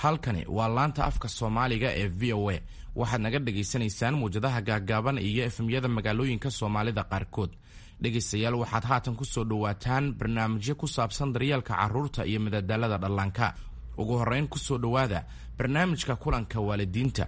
halkani waa laanta afka Soomaaliga ee VOA. waxaad naga dhageysanaysaan muujadaha gaagaaban iyo efemyada magaalooyinka Soomaalida qaarkood. dhegeystayaal waxaad haatan ku soo dhawaataan barnaamijyo ku saabsan daryeelka carruurta iyo madadaalada dhallaanka. ugu horeyn ku soo dhawaada barnaamijka kulanka waalidiinta.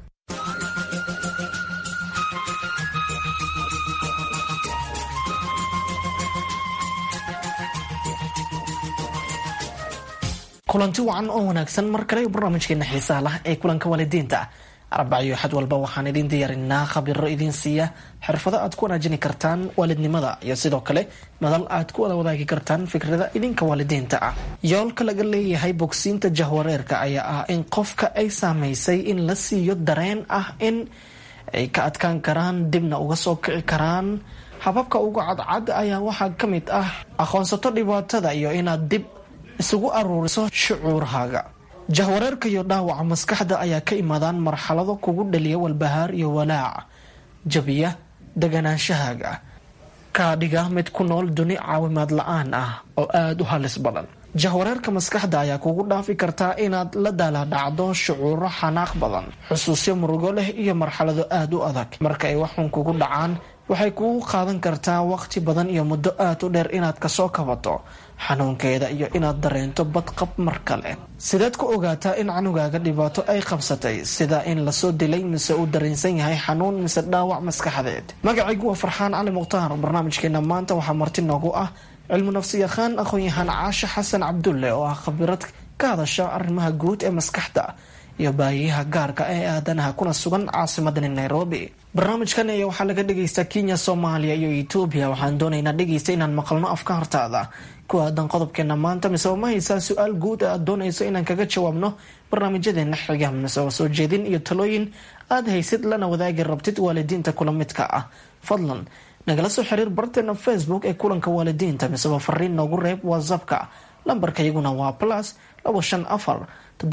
kulanti wacan oo wanaagsan mar kale barnaamijkeena xiisaha leh ee kulanka waalidiinta. Arbacyo xad walba waxaan idin diyaarinaa khabiro idin siiya xirfado aad ku wanaajin kartaan waalidnimada iyo sidoo kale madal aad ku wada wadaagi kartaan fikrada idinka waalidiinta ah. yoolka laga leeyahay bogsiinta jahwareerka ayaa ah in qofka ay saameysay in la siiyo dareen ah in ay ka adkaan karaan dibna uga soo kici karaan. hababka ugu cadcad ayaa waxaa ka mid ah aqoonsato dhibaatada iyo inaad dib isugu aruuriso shucuurhaaga. jahwareerka iyo dhaawaca maskaxda ayaa ka imaadaan marxalado kugu dhaliya walbahaar iyo walaac, jabiya deganaanshahaaga, kaa dhiga mid ku nool duni caawimaad la-aan ah oo aada u halis badan. jahwareerka maskaxda ayaa kugu dhaafi kartaa inaad la daaladhacdo shucuuro xanaaq badan, xusuusyo murugo leh iyo marxalado aada u adag. marka ay waxun kugu dhacaan waxay kugu qaadan kartaa waqti badan iyo muddo aad u dheer inaad kasoo kabato xanuunkeeda iyo inaad dareento badqab mar kale. sideed ku ogaataa in canugaaga dhibaato ay qabsatay, sida in lasoo dilay mise uu dareensan yahay xanuun mise dhaawac maskaxdeed? magacaygu waa Farxaan Cali Mukhtaar. barnaamijkeena maanta waxaa marti noogu ah cilmu nafsiyaqaan aqoon-yahaan Caasha Xasan Cabdulle oo ah khabirad ka hadasha arrimaha guud ee maskaxda iyo baahiyaha gaarka ee aadanaha kuna sugan caasimadani Nairobi. barnaamijkan ayaa waxaa laga dhageystaa Kenya, Soomaaliya iyo Ethiopia. waxaan doonaynaa dhegeysta inaan maqalno afkaartaada ku aadan qodobkeena maanta, mise ma haysaa su-aal guud aad doonayso inaan kaga jawaabno barnaamijyadeena xiga, mise soo jeedin iyo talooyin aad haysid lana wadaagi rabtid waalidiinta kula midka ah. fadlan nagala soo xiriir barteena Facebook ee kulanka waalidiinta, mise fariin noogu reeb WhatsApp-ka. lambarka iyaguna waa +254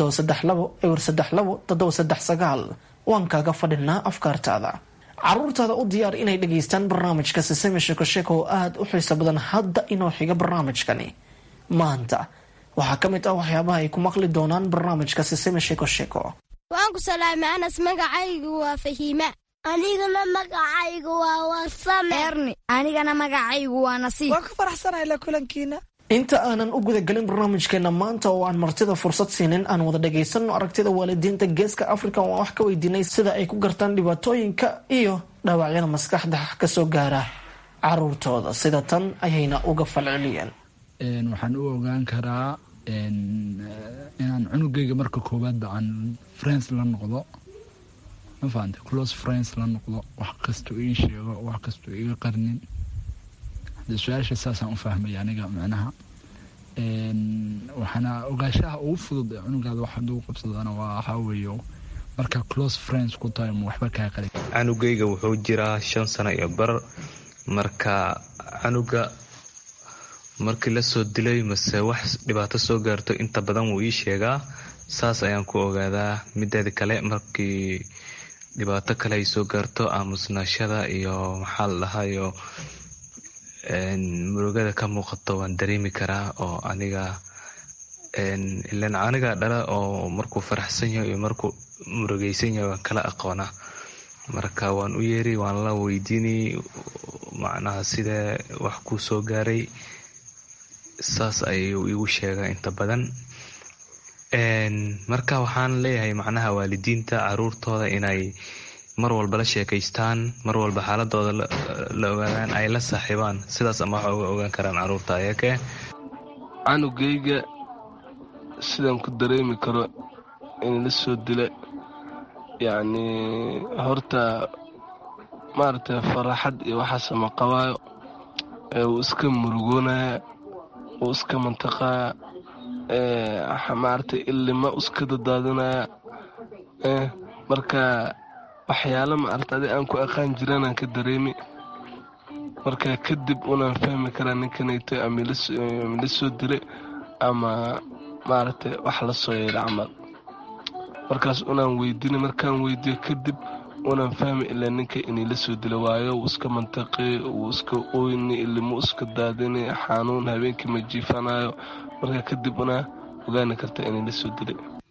732 waan kaaga fadhinaa afkaartaada. caruurtaada u diyaar inay dhageystaan barnaamijka Siseme Sheko Sheko oo aada u xiiso badan. hadda inoo xiga barnaamijkani maanta waxaa ka mid ah waxyaabaha ay ku maqli doonaan barnaamijka Siseme Sheko Sheko. waan ku salaamay Anas, magacaygu waa Fahiima. anigana magacaygu waa Wasame. Erni, anigana magacaygu waa Nasiib. waan ku faraxsanahay la kulankiina. inta aanan u gudagelin barnaamijkeena maanta oo aan martida fursad siinin, aan wada dhageysano aragtida waalidiinta geeska Afrika oo wax ka weydiinay sida ay ku gartaan dhibaatooyinka iyo dhaawacyada maskaxda kasoo gaara caruurtooda. sida tan ayayna uga falceliyeen. waxaan u ogaan karaa inaan cunugayga marka koowaad aan friends la noqdo, ma fahamte, close friends la noqdo, wax kastoo ii sheego, wax kastoo iga qarnin. su-aasha saasaan u fahmay aniga macnaha. waxaana ogaashaha ugu fudud ee cunugaada wax haduu qabsadana waxaa weeyo markaa close friends ku tahay ma waxba kaa qalin. canugayga wuxuu jiraa 5 sano iyo bar. marka canuga markii la soo dilay mase wax dhibaato soo gaarto inta badan wuu ii sheegaa. saas ayaan ku ogaadaa. mideeda kale markii dhibaato kale ay soo gaarto aamusnaashada iyo maxaa la dhahayo murugada ka muuqato waan dareemi karaa. oo aniga dhala oo markuu faraxsan yahay iyo markuu murugaysan yahay waan kala aqoona. marka waan u yeeri, waan la weydiini macnaha sida wax ku soo gaaray. saas ayuu igu sheegaa inta badan. marka waxaan leeyahay macnaha waalidiinta caruurtooda inay mar walba la sheekaystaan, mar walba xaaladooda la ogaadaan, ay la saaxiibaan. sidaas ama waxa uga ogaan karaan caruurta ayake. canugayga sidaan ku dareemi karo in la soo dila, yacni horta maaragtay faraxad iyo waxaas ma qabaayo. wuu iska murugoonaya, wuu iska mantaqaya, maaragtay ilima iska dadaadinaya. marka waxyaalo maaragtay aan ku aqaan jiranaan ka dareemi. marka kadib unaan fahmi karaa ninkanayto ama la soo dilay ama maaragtay wax la soo yeelay camal. markaas unaan weydiini, markaan weydiiyo kadib unaan fahmi ilaa ninka inay la soo dila waayo. wuu iska mantaqi, wuu iska oyni, ilimo iska daadini, xanuun habeenkii ma jiifanayo. marka kadib unaa ogaani karta inay la soo dilay.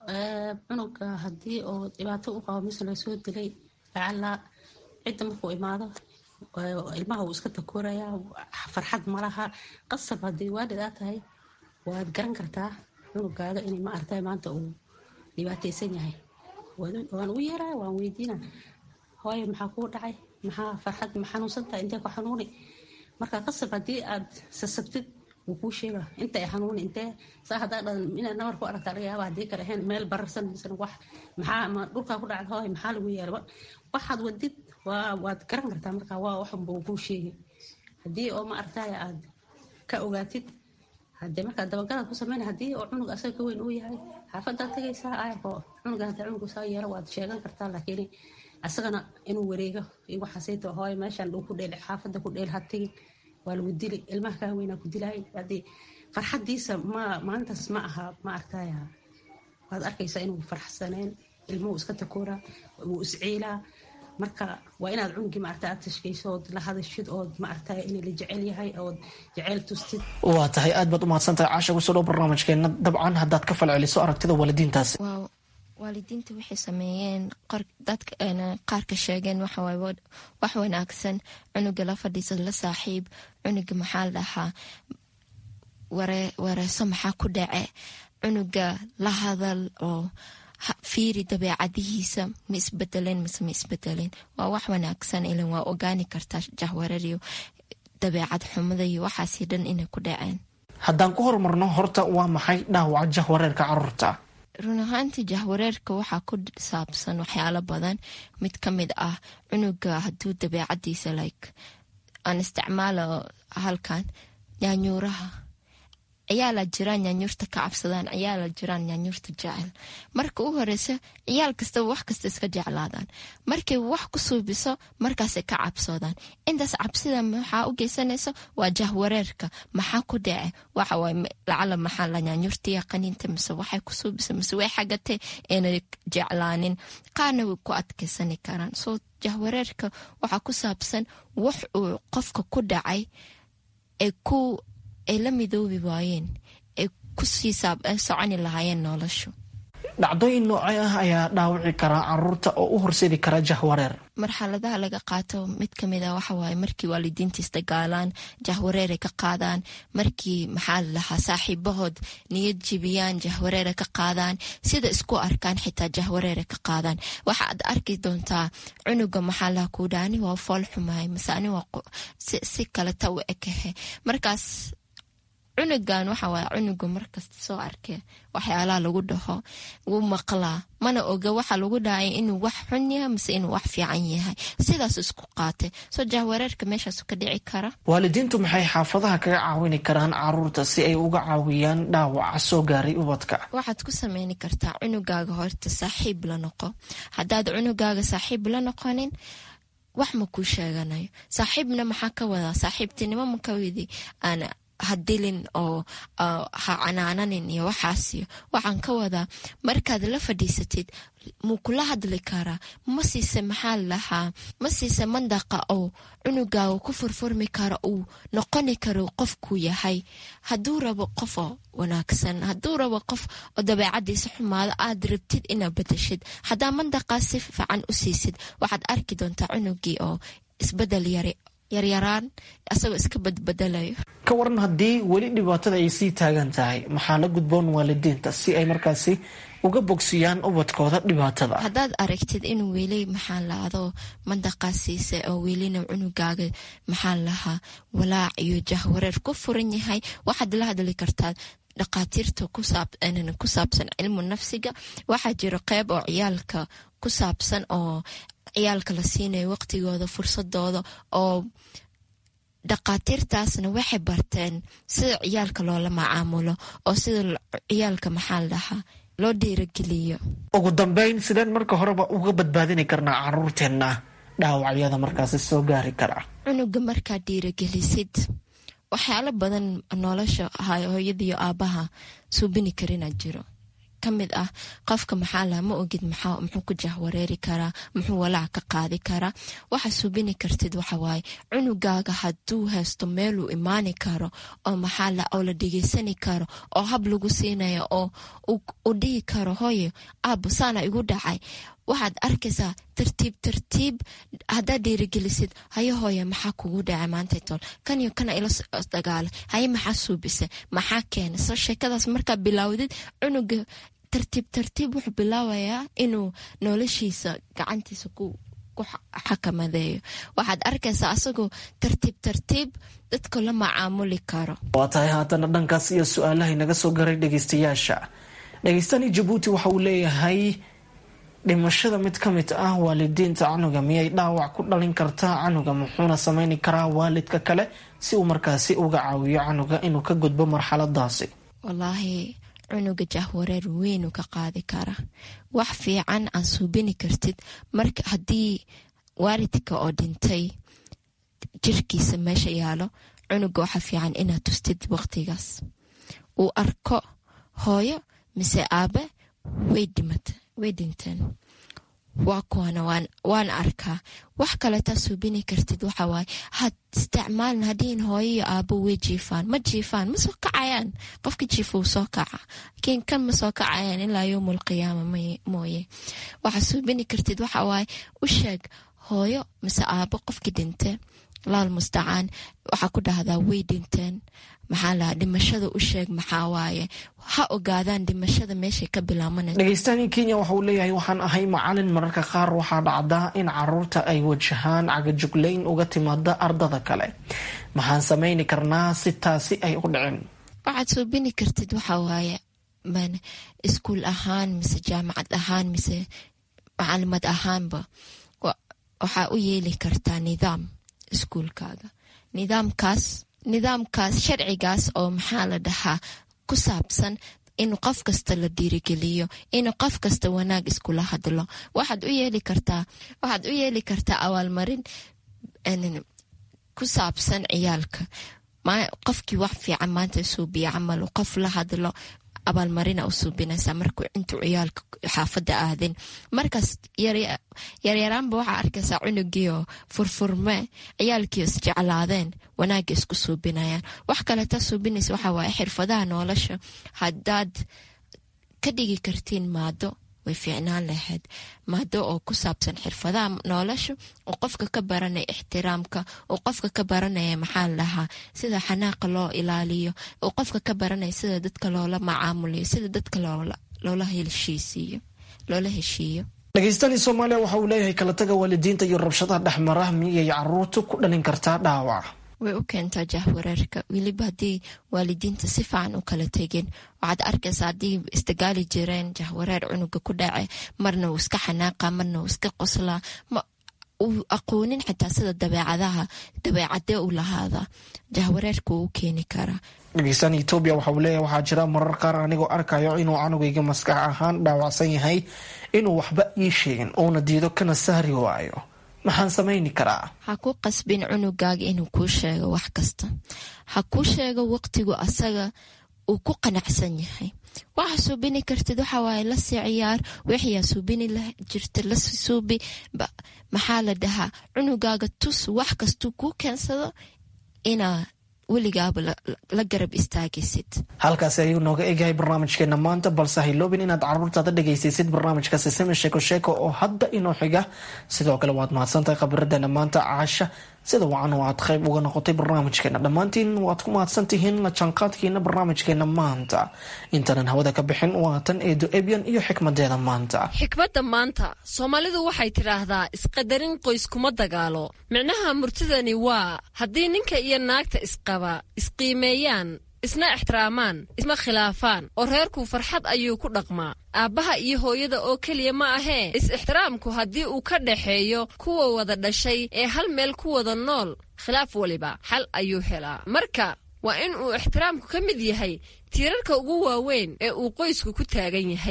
cunuga haddii oo dhibaato u qabo mise lasoo dilay lacala cidda markuu imaado ilmaha uu iska takooraya farxad malaha qasab haddii waalid aa tahay waad garan kartaa cunugaaga inay ma artay maanta uu dhibaataysan yahay waan u yeeraya waan weydiina hooyo maxaa kuu dhacay maxaa farxad ma xanuunsantahay intee ku xanuuni marka qasab haddii aad sasabtid wuu kuu sheega inta ay xanuuni intee saa haddaa dhan inaad nabar ku aragtaa laga yaaba haddii kale ahayn meel bararsan misana wax maxaa ma dhulkaa ku dhacda hooyo maxaa lagu yeelaba waxaad wadid waad garan kartaa marka waa waxunba uu kuu sheegi haddii oo ma aragtay aad ka ogaatid haddii markaa dabagalaad ku sameyna haddii oo cunug asaga ka weyn uu yahay xaafadaad tagaysaa ayarko cunuga hadda cunugu saa yeelo waad sheegan kartaa laakiin asagana inuu wareego waxaasayto hooyo meeshaan dhuu ku dheel xaafada ku dheel ha tegin waa lagu dili ilmaha kaa weynaa ku dilaay haddii farxadiisa maalintaas ma aha ma aragtay waad arkaysaa inuu farxsaneen ilmuhu iska takooraa wuu isciilaa marka waa inaad cunugii maaragta aad tashkayso ood la hadashid ood maaragtay in la jecel yahay ood jecel tustid. waa tahay aad baad u mahadsantahay caasha kusoo dhow barnaamijkeena dabcan haddaad ka falceliso aragtida waalidiintaasi. waalidiinta waxay sameeyeen dadka qaarka sheegeen waxawaaye wax wanaagsan cunuga la fadhiisa la saaxiib cunuga maxaa la dhahaa wareeso maxaa ku dhace cunuga la hadal oo fiiri dabeecadihiisa ma isbedeleen mise ma isbedeleen waa wax wanaagsan ilan waa ogaani kartaa jahwarariyo dabeecad xumada iyo waxaasi dhan inay ku dhaceen. haddaan ku horumarno horta waa maxay dhaawaca jahwareerka caruurta? run ahaantii jahwareerka waxaa ku saabsan waxyaalo badan mid ka mid ah cunuga hadduu dabeecadiisa aan isticmaalo halkan yaanyuuraha ayaa la jiraan yaanyuurta ka cabsadaan ayaa la jiraan yaanyuurta jecel marka u horeysa ciyaal kasta wax kasta iska jeclaadaan markay wax ku suubiso markaasay ka cabsoodaan intaas cabsida maxaa u geysanayso waa jahwareerka maxaa ku dhace waxa waay lacala maxaa la yaanyuurta yaqaninta mise waxay ku suubiso mise way xagatay inay jeclaanin qaarna way ku adkeysani karaan soo jahwareerka waxaa ku saabsan wax uu qofka ku dhacay ay la midoobi waayeen ay ku sii soconi lahaayeen noloshu. dhacdooyin noocee ah ayaa dhaawici karaa caruurta oo u horseedi kara jahwareer? marxaladaha laga qaato mid ka mid ah waxa waaye markii waalidiinta isdagaalaan jahwareer ay ka qaadaan markii maxaa la lahaa saaxiibahood niyad jibiyaan jahwareer ay ka qaadaan sida isku arkaan xitaa jahwareer ay ka qaadaan waxaad arki doontaa cunuga maxaa lahaa kuu dhaani waa fool xumahay mise ani waa si kale ta u ekahe markaas cunugan waxa waaye cunuga markasta soo arkee waxyaalaha lagu dhaho wuu maqlaa mana oga waxa lagu dhacay inuu wax xun yahay mise inuu wax fiican yahay sidaas isku qaatay soo jahwareerka meeshaas ka dhici kara. waalidiintu maxay xaafadaha kaga caawini karaan caruurta si ay uga caawiyaan dhaawaca soo gaaray ubadka? waxaad ku sameyni kartaa cunugaaga horta saaxiib la noqo haddaad cunugaaga saaxiib la noqonin wax ma kuu sheeganayo saaxiibna maxaa ka wadaa saaxiibtinimo ma ka widi aan hadilin oo ha canaananin iyo waxaasiyo waxaan ka wadaa markaad la fadhiisatid muu kula hadli karaa ma siise maxaa lahaa ma siise mandaqa oo cunugaaga ku furfurmi kara uu noqoni karo qofkuu yahay hadduu rabo qof oo wanaagsan hadduu rabo qof oo dabeecadiisa xumaado aad rabtid inaad bedeshid haddaa mandaqaa si fiican u siisid waxaad arki doontaa cunugii oo isbedel yaryaraan asagoo iska badbedelayo. ka waran haddii weli dhibaatada ay sii taagan tahay maxaa la gudboon waalidiinta si ay markaasi uga bogsiyaan ubadkooda dhibaatada? haddaad aragtid inuu weli maxaa laado mandaqaa siisa oo welina cunugaaga maxaa lahaa walaac iyo jahwareer ku furan yahay waxaad la hadli kartaa dhaqaatiirta ku saabsan cilmu nafsiga waxaa jira qeyb oo ciyaalka ku saabsan oo ciyaalka la siinayo waqtigooda fursadooda oo dhaqaatiirtaasna waxay barteen sida ciyaalka loola macaamulo oo sida ciyaalka maxaa la dhahaa loo dhiirageliyo. ugu dambeyn sideen marka horeba uga badbaadini karnaa caruurteenna dhaawacyada markaasi soo gaari kara? cunuga markaad dhiiragelisid waxyaalo badan nolosha hooyada iyo aabaha suubini karina jiro kamid ah qofka maxaa la ma ogid muxuu ku jahwareeri karaa muxuu walaac ka qaadi karaa waxa subini kartid waxa waaye cunugaaga hadduu haysto meel uu imaani karo oo maxaa la oo la dhigeysani karo oo hab lagu siinayo oo u dhihi karo hooyo aabbo saana igu dhacay waxaad arkaysaa tartiib haddaad dhiirigelisid hayo hooya maxaa kugu dhacay maanta tol kan iyo kana ila dagaala haye maxaa suubisa maxaa keena soo sheekadaas markaa bilaawdid cunuga tartiib wuxuu bilaabayaa inuu noloshiisa gacantiisa ku xakamadeeyo waxaad arkaysaa asagoo tartiib dadka la macaamuli karo. waa tahay haatana dhankaas iyo su-aalaha inaga soo garay dhegeystayaasha. dhegeystani Jabuuti waxa uu leeyahay dhimashada mid ka mid ah waalidiinta canuga miyay dhaawac ku dhalin kartaa canuga muxuuna sameyn karaa waalidka kale si uu markaasi uga caawiyo canuga inuu ka gudbo marxaladaasi. wallaahi cunuga jahwareer weyn uu ka qaadi kara wax fiican aan suubini kartid marka haddii waalidka oo dhintay jirkiisa meesha yaalo cunuga waxa fiican inaad tustid waqtigaas uu arko hooyo mise aabe way dhinteen waa kuwana waan arkaa wax kale taa suubini kartid waxa waaye had isticmaalin haddiin hooyo iyo aabo way jiifaan ma soo kacayaan qofka jiifa uu soo kaca laakiin kan ma soo kacayaan ilaa yowmul qiyaama mooye waxa suubini kartid waxa waaye u sheeg hooyo mise aabo qofkii dhintay laal mustacaan waxaa ku dhahdaa way dhinteen maxaa la dhimashada u sheeg maxaa waaye ha ogaadaan dhimashada meeshay ka bilaabanayso. dhegeystaani Kenya waxa uu leeyahay waxaan ahay macallin mararka qaar waxaa dhacda in caruurta ay wajahaan cagajugleyn uga timaada ardada kale maxaan sameyn karnaa si taasi ay u dhicin. waxaad suubini kartid waxa waaye iskuul ahaan mise jaamacad ahaan mise macalimad ahaanba waxaa u yeeli kartaa nidaam iskuulkaaga nidaamkaas sharcigaas oo maxaa la dhahaa ku saabsan in qof kasta la dhiirigeliyo in qof kasta wanaag iskula hadlo waxaad u yeeli kartaa abaalmarin ku saabsan ciyaalka qofkii wax fiican maanta suubiya camal qof la hadlo abaalmarina u suubinaysaa markuu intuu ciyaalka xaafadda aadin markaas yaryaraanba waxaa arkaysaa cunugiioo furfurme ciyaalkii isjeclaadeen wanaagga isku suubinayaan wax kaleta suubinaysa waxaa waaye xirfadaha nolosha haddaad ka dhigi kartiin maado way fiicnaan lahayd maado oo ku saabsan xirfadaha nolosha oo qofka ka baranaya ixtiraamka oo qofka ka baranaya maxaa lahaa sida xanaaqa loo ilaaliyo oo qofka ka baranaya sida dadka loola macaamuliyo sida dadka loola heshiiyo. dhegeystaani Soomaaliya waxa uu leeyahay kala taga waalidiinta iyo rabshadaha dhexmara miyay caruurtu ku dhalin kartaa dhaawac. way u keentaa jahwareerka weliba haddii waalidiinta si fiican u kala tegin waxaad arkaysaa haddii isdagaali jireen jahwareer cunuga ku dhace marna uu iska xanaaqa marna uu iska qoslaa uu aqoonin xitaa sida dabeecadee u lahaada jahwareerka uu keeni karaa. dhegeystaani Ethiopia waxa uu leeyahay waxaa jira marar qaar anigoo arkayo inuu canugayga maskax ahaan dhaawacsan yahay inuu waxba ii sheegin oona diido kana sahri waayo maxaan samayni karaa. ha ku qasbin cunugaaga inuu kuu sheego wax kasta ha kuu sheego waqtigu asaga uu ku qanacsan yahay waxa suubini kartid waxa waaye la sii ciyaar wixiyaa suubini jirta la suubi maxaa la dhahaa cunugaaga tus wax kastuu kuu keensado inaa weligaaba la garab istaagaysid. halkaasi ayuu nooga eegyahay barnaamijkeena maanta balse hayloobin inaad caruurtaada dhegaysiisid barnaamijka Siseme sheeko oo hadda inoo xiga sidoo kale waad mahadsantahay khabiradana maanta Caasha sida wacan waad qayb uga noqotay barnaamijkeena dhammaantiin waad ku mahadsantihiin la jaanqaadkiina barnaamijkeena maanta intanan hawada ka bixin waatan Eedo Ebian iyo xikmadeeda maanta. xikmadda maanta Soomaalidu waxay tiraahdaa isqadarin qoys kuma dagaalo micnaha murtidani waa haddii ninka iyo naagta isqiimeeyaan isna ixtiraamaan isma khilaafaan oo reerku farxad ayuu ku dhaqmaa aabbaha iyo hooyada oo keliya ma ahee is-ixtiraamku haddii uu ka dhaxeeyo kuwa wada dhashay ee hal meel ku wada nool khilaaf waliba xal ayuu helaa marka waa in uu ixtiraamku ka mid yahay tiirarka ugu waaweyn ee uu qoysku ku taagan yahay.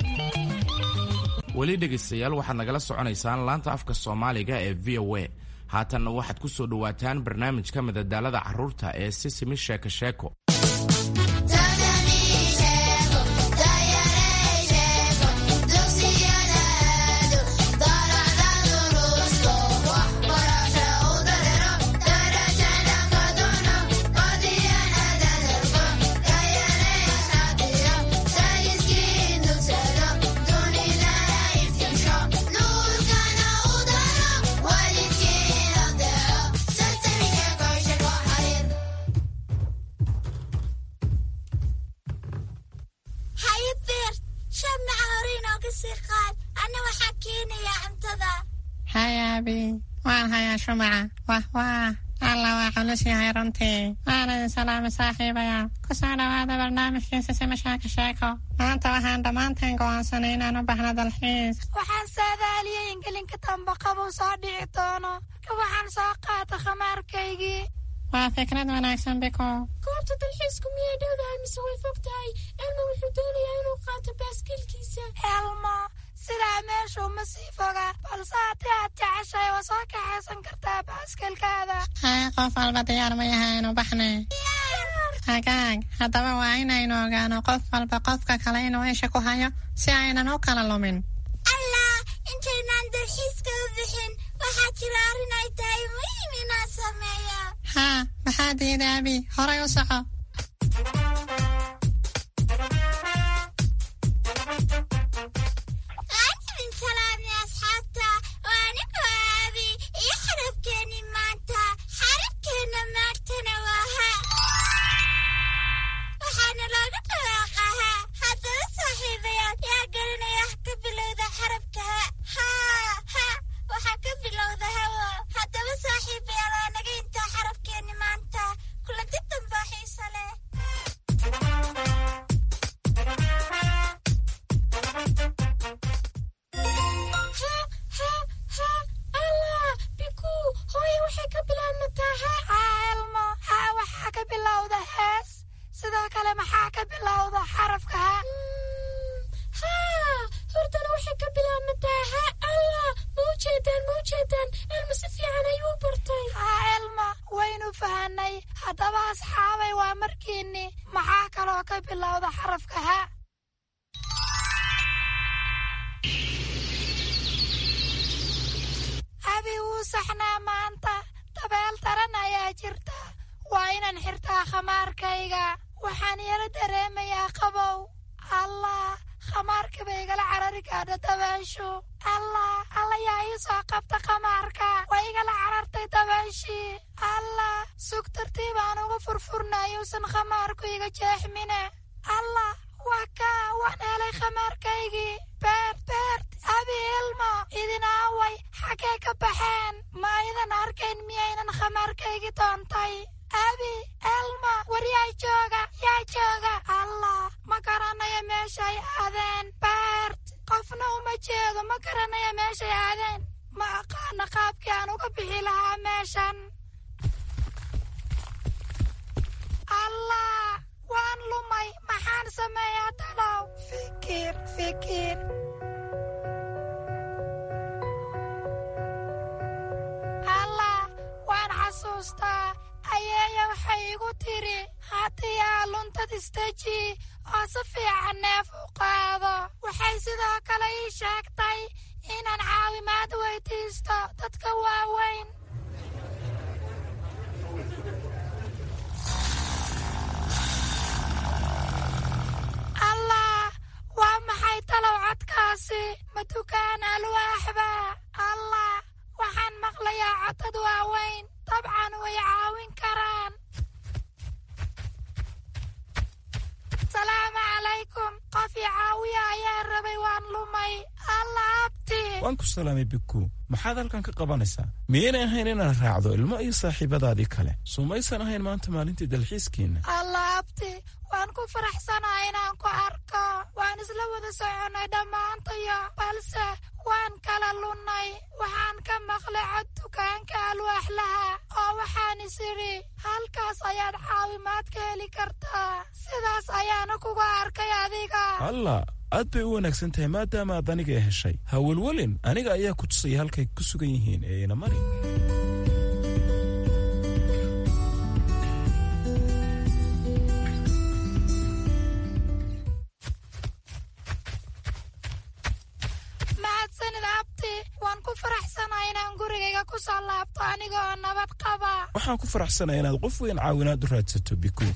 weli dhegaystayaal waxaad nagala soconaysaan laanta afka Soomaaliga ee VOA haatanna waxaad ku soo dhowaataan barnaamijka madadaalada carruurta ee sisimi sheeko sheeko. shumaca wah alla waa culus yahay runtii waana idin salaamay saaxiibayaal ku soo dhawaada barnaamijkiisa sima sheeko sheeko. maanta waxaan dhammaanteen go'aansanay inaan u baxno dalxiis. waxaan saadaaliyey in gelinka dambe qabow soo dhici doono ka waxaan soo qaata khamaarkaygii. waa fikrad wanaagsan biko. goobta dalxiisku miyay dhowdahay mise way fog tahay? elmo wuxuu doonayaa inuu qaato baaskiilkiisa. elmo sidaa meeshuu ma sii foga balse haddii aad jeceshahay waa soo kaxaysan kartaa baaskiilkaada. qof walba diyaar ma yahay inuu baxne? hagaag haddaba waa inaynu ogaano qof walba qofka kale inuu isha ku hayo si aynan u kala lumin. allah intaynaan dalxiiska u bixin waxaa jira arrin ay tahay muhiim inaan sameeya. haa maxaa diida abi horay u soco. waxaan yara dareemayaa qabow. allah khamaarka bay igala carari gaadha dabaashu. allah yaa ii soo qabta khamaarka waa igala carartay dabaashii. allah sug tartiib aan uga furfurnayuusan khamaarku iga jeexmine. allah waan helay khamaarkaygii. beert abi ilmo idin aaway xaggee ka baxeen? ma idan arkayn miyaynan khamaarkaygii doontay? abi elmo war yaa jooga allah ma garanaya meeshay aadeen. beert qofna uma jeedo ma garanaya meeshay aadeen. ma aqaana qaabkii aan uga bixi lahaa meeshan. allah waan lumay maxaan sameeyaa talow? fikir allah waan xasuustaa ayeeya waxay igu tiri haddii aa luntad istaji oo si fiican neef u qaado. waxay sidoo kale ii sheegtay inaan caawimaad weydiisto dadka waaweyn. allah waa maxay talow codkaasi? ma dukaan alwaaxba? allah waxaan maqlayaa codad waaweyn dabcan way caawin karaan. salaamu calaykum qof i caawiya ayaa rabay waan lumay. alla abti waan ku salaamay biku maxaad halkan ka qabanaysaa? miyaynay ahayn inaad raacdo ilmo iyo saaxiibadaadii kale? sumaysan ahayn maanta maalintii dalxiiskiina? alla abti waan ku faraxsanahay inaan ku arko. waan isla wada soconay dhammaantayo balse waan kala lunnay. waxaan ka maqlay cod dukaanka alwaaxlaha oo waxaan is idhi halkaas ayaad caawimaad ka heli kartaa. sidaas ayaana kuga arkay adiga. allah aad bay u wanaagsan tahay maadaama aad aniga heshay. ha welwelin aniga ayaa ku tusaya halkay ku sugan yihiin ee ina mari. waxaan ku faraxsanahay inaad qof weyn caawinaad u raadsato biko.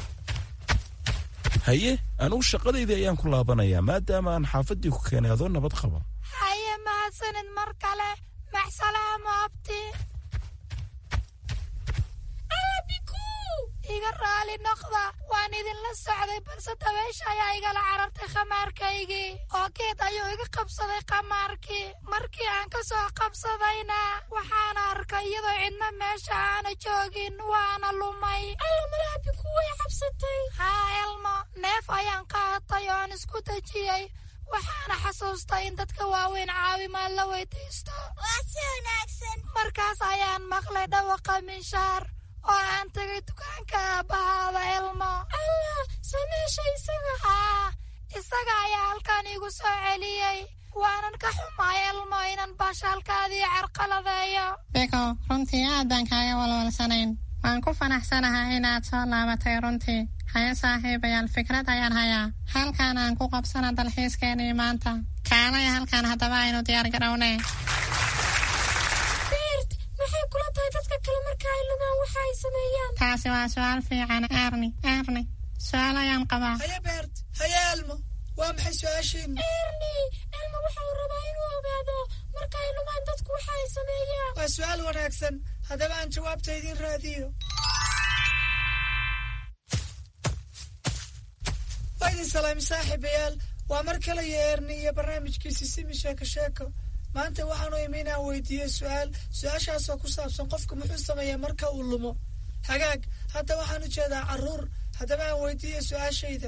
haye anugu shaqadaydii ayaan ku laabanayaa maadaama aan xaafaddii ku keenay adoo nabad qaba. haye mahadsanid mar kale. maxsalaamo abti. iga raali noqda, waan idinla socday balse dabaysha ayaa igala carartay khamaarkaygii oo geed ayuu iga qabsaday khamaarkii. markii aan ka soo qabsadayna waxaana arkay iyadoo cidna meesha aana joogin, waana lumay. malaha biku way cabsatay. haa elmo, neef ayaan qaatay oon isku dejiyey, waxaana xasuustay in dadka waaweyn caawimaad la weydiisto. waa si wanaagsan. markaas ayaan maqlay dhawaqa minshaar oo aan tagay dukaanka aabbahaada elmo. allah, sameesha isaga. haa, isaga ayaa halkan igu soo celiyey. waanan ka xumaay elmo inan baashaalkaadii carqaladeeyo. biko, runtii aad baan kaaga walwalsanayn. waan ku fanaxsanahay inaad soo laabatay runtii. haye saaxiibayaal, fikrad ayaan hayaa. halkaan aan ku qabsana dalxiiskeenii maanta. kaalaya halkaan haddaba aynu diyaar garownee. maxay kula tahay dadka kale marka ay lumaan waxa ay sameeyaan? taasi waa su-aal fiican. erni su-aal ayaan qabaa. haye beert, haye elmo, waa maxay su-aashiina? elmo waxa uu rabaa inuu ogaado marka ay lumaan dadku waxa ay sameeyaan. waa su-aal wanaagsan, haddaba aan jawaabta idiin raadiyo. waa idin salaami saaxiibayaal, waa mar kale iyo erni iyo barnaamijkiisi simi sheeko sheeko. maanta waxaanu imi inaan weydiiyo su-aashaasoo ku saabsan qofka muxuu sameeyaa marka uu lumo. hagaag, hadda waxaan u jeedaa carruur, haddaba aan weydiiyo su-aashayda.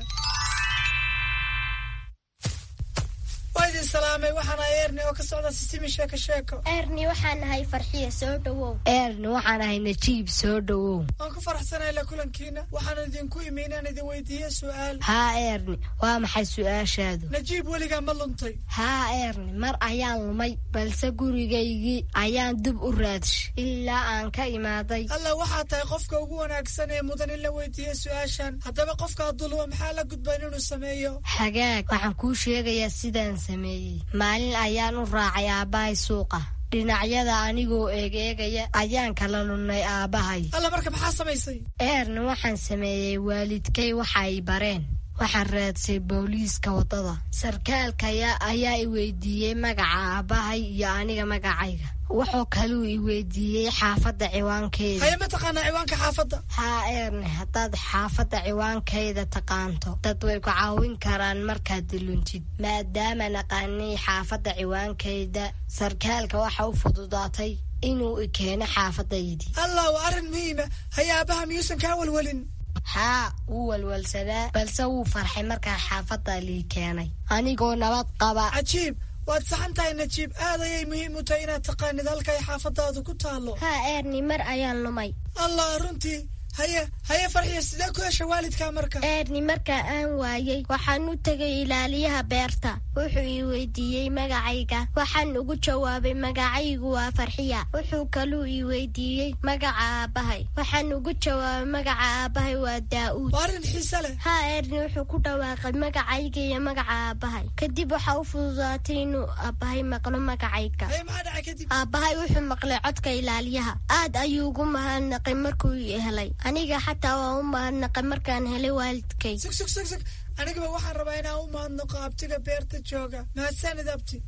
waa idin salaamay, waxaan ahay erni oo ka socda sisimi sheeko sheeko. erni waxaan ahay farxiya, soo dhawow. erni waxaan ahay najiib, soo dhawow. waan ku faraxsanahay la kulankiina, waxaan idinku imi inaan idin weydiiyo su-aal. haa erni, waa maxay su-aashaadu? najiib, weligaa ma luntay? haa erni, mar ayaan lumay, balse gurigaygii ayaan dib u raadshay ilaa aan ka imaaday. alla, waxaa tahay qofka ugu wanaagsan ee mudan in la weydiiyo su-aashan. haddaba qofka hadduu lumo maxaa la gudban inuu sameeyo? hagaag, waxaan kuu sheegayaa sidaan sameeyey. maalin ayaan u raacay aabbahay suuqa. dhinacyada anigoo eegeegaya ayaan kala lunnay aabbahay. alla, marka maxaa samaysay? erni waxaan sameeyey waalidkay waxay bareen. waxaan raadsay booliiska waddada. sarkaalka ayaa i weydiiyey magaca aabbahay iyo aniga magacayga. wuxuu kaluu i weydiiyey xaafadda ciwaankeeda. haye ma taqaanaa ciwaanka xaafadda? haa erni, haddaad xaafadda ciwaankayda taqaanto dad way ku caawin karaan markaad diluntid. maadaama naqaanay xaafadda ciwaankayda, sarkaalka waxa u fududaatay inuu i keeno xaafadaydii. allah, waa arrin muhiima. haye aabbaha miyuusan kaa walwalin? haa, wuu walwalsadaa, balse wuu farxay markaa xaafadda lii keenay anigoo nabad qaba. cajiib, waad saxan tahay najiib. aad ayay muhiim u tahay inaad taqaanid halkay xaafadaadu ku taalo. haa erni, mar ayaan lumay. allah, runtii. haye farxiya, sidee ku hesha waalidkaa marka? erni, markaa aan waayey waxaan u tegay ilaaliyaha beerta. wuxuu ii weydiiyey magacayga, waxaan ugu jawaabay magacaygu waa farxiya. wuxuu kaluu ii weydiiyey magaca aabbahay, waxaan ugu jawaabay magaca aabbahay waa daa'uud. waa arrin xiise leh. haa erni, wuxuu ku dhawaaqay magacayga iyo magaca aabbahay. kadib waxaa u fududaatay inuu aabbahay maqlo magacayga. haye maxaa dhacay kadib? aabbahay wuxuu maqlay codka ilaaliyaha. aad ayuu ugu mahadnaqay markuu ii helay. aniga xataa waa u mahadnaqay markaan helay waalidkay. sug anigaba waxaan rabaa inaan u mahadnaqo abtiga beerta jooga. mahadsanid abti.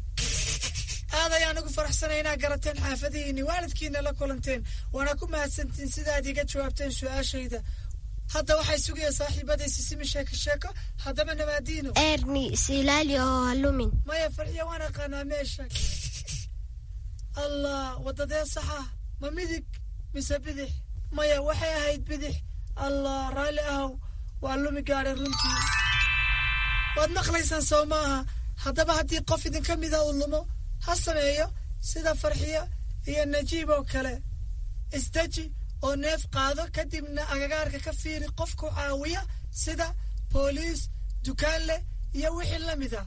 aad ayaan ugu faraxsanay inaad garateen xaafadihiinni, waalidkiina la kulanteen. waana ku mahadsantiin sidaad iga jawaabteen su-aashayda. hadda waxay sugaya saaxiibaday sisimi sheeko sheeko. haddaba nabaadiino. erni, is ilaali oo ha lumin. maya farxiya, waan aqaanaa meesha. allah, waddadee saxa? ma midig mise bidix? maya, waxay ahayd bidix. allah, raalli ahow, waa lumi gaadhay runtii. waad maqlaysaan soo maaha? haddaba haddii qof idinka mida uu lumo, ha sameeyo sida farxiya iyo najiib oo kale. isdeji oo neef qaado, kadibna agagaarka ka fiiri qofku caawiya sida booliis, dukaanle iyo wixii la mida.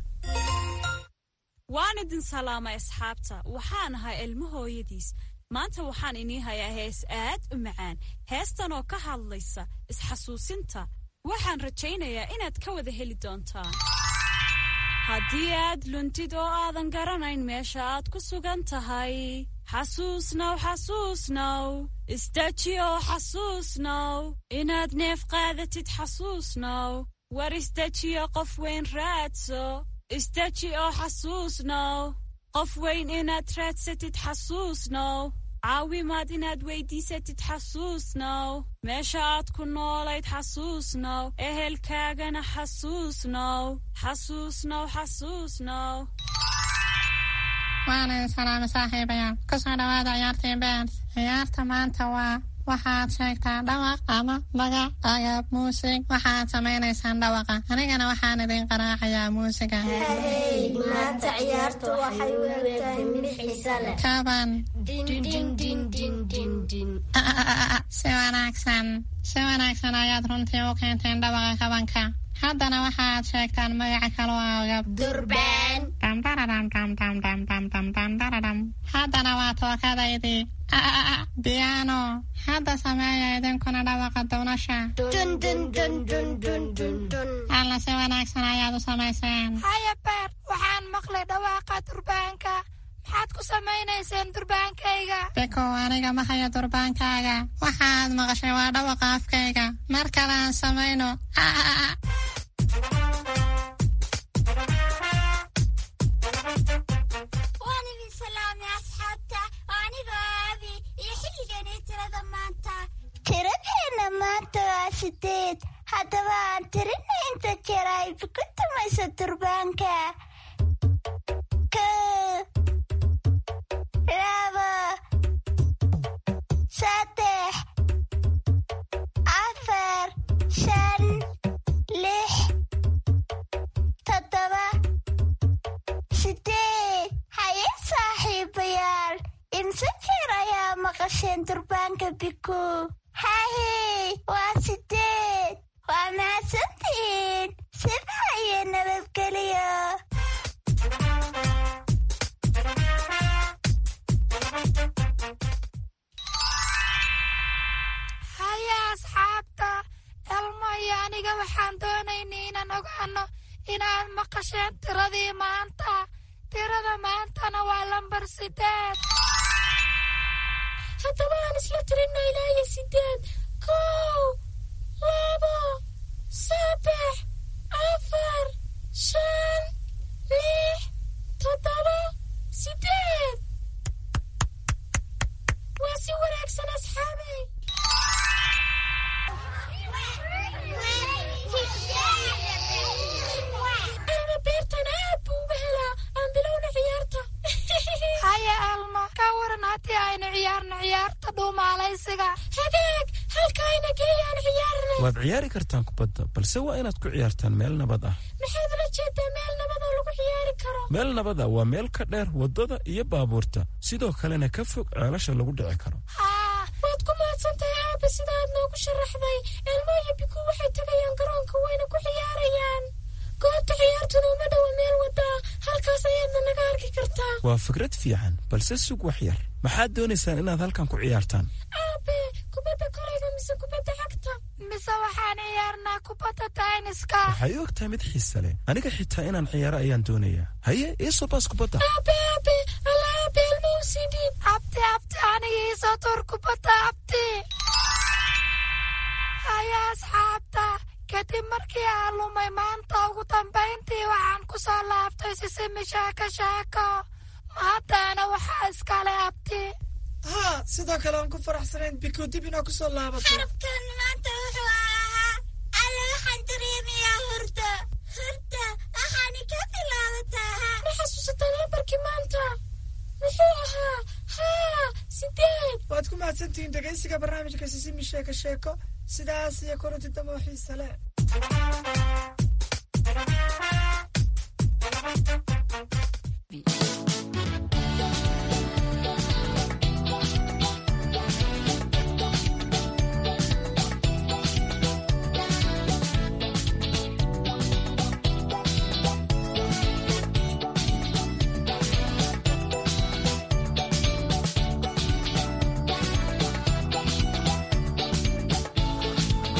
waan idin salaamay asxaabta, waxaan ahay ilmo hooyadiis. maanta waxaan inii hayaa hees aad u macaan. heestan oo ka hadlaysa isxasuusinta. waxaan rajaynayaa inaad ka wada heli doontaan. haddii aad luntid oo aadan garanayn meesha aad ku sugan tahay, xasuusnow xasuusnow isdeji oo xasuusnow inaad neef qaadatid xasuusnow war isdejiyo qof weyn raadso isdeji oo xasuusnow qof weyn inaad raadsatid xasuusnow caawimaad inaad weydiisatid xasuusnow meesha aad ku noolayd xasuusnow ehelkaagana xasuusnow xasuusnow xasuusnow waana salaam saaxiibayaal ku soo dhawaada ciyaartii beers ciyaarta maanta waxaad sheegtaa dhawaq ama magac agab muusig waxaad samaynaysaan dhawaqa anigana waxaan idin qaraacayaa muusiga maanta ciyaartu waxay u egtahay mid xiiso leh kaban si wanaagsan ayaad runtii u keenteen dhawaqa kabanka haddana waxaad sheegtaan magaca kaloo agab durbaan haddana waa tookadaydii biyaano hadda sameeya idinkuna dhawaqa doonasha alla si wanaagsan ayaad u samayseen haya beer waxaan maqlay dhawaaqa durbaanka maxaad ku samaynayseen durbaankayga biko aniga ma hayo durbaankaaga waxaad maqashay waa dhawaqa afkayga mar kale aan samayno waan idin salaamay asxaabta aniga aabi iyo xilligani tirada maanta tiradeenna maanta waa 8 haddaba aan tirina inta jeer ay ku tumayso durbaanka haye saaxiibayaal imse jeer ayaa maqasheen durbaanka biku haye waa 8 waa mahadsantihiin sida iyo nabadgelyo haya asxaabta elmo iyo aniga waxaan doonaynay inaan ogaano inaad maqasheen tiradii maanta tirada maantana waa lambar 8 haddaba aan isla tirina ilaa iyo 8 1 2 3 4 5 6 7 8 waa si wanaagsan asxaabay ana beertan aad buu uga helaa aan bilowna ciyaarta haya elmo ka waran haddii aynu ciyaarno ciyaarta dhuumaalaysiga hagaag halkaayna geeyaan ciyaarna waad ciyaari kartaan kubadda balse waa inaad ku ciyaartaan meel nabad ah maxaad ula jeedaa meel nabad oo lagu ciyaari karo meel nabad ah waa meel ka dheer waddada iyo baabuurta sidoo kalena ka fog ceelasha lagu dhici karo waad ku mahadsantahay aabba sida aad noogu sharaxday elmo iyo biku waxay tagayaan garoonka wayna ku ciyaarayaan goobta ciyaartuna uma dhowa meel waddaa halkaas ayaadna naga arki kartaa waa fikrad fiican balse sug wax yar maxaad doonaysaan inaad halkan ku ciyaartaan aabe kubadda kolayga mise kubadda cagta mise waxaan ciyaarnaa kubadda tayniska waxay u ogtahay mid xiise leh aniga xitaa inaan ciyaaro ayaan doonayaa haye iisoo baas kubadda aabe alla aabe elmo u sii dhiib abti aniga iisoo tuur kubadda abti haya asxaabta kadib markii aan lumay maanta ugu dambayntii waxaan ku soo laaftay sisimi sheeko maadaana waxaa iskale abti sidoo kale aan ku faraxsanayn biku dib inaa ku soo laabato xarabkan maanta wuxuu ahaa alla waxaan dareemayaa hurda waxaana ka bilaabataa ma xasuusataa lambarkii maanta muxuu ahaa 8 waad ku mahadsantihiin dhegaysiga barnaamijka sisimi sheeko sidaas iyo koronti damo xiise leh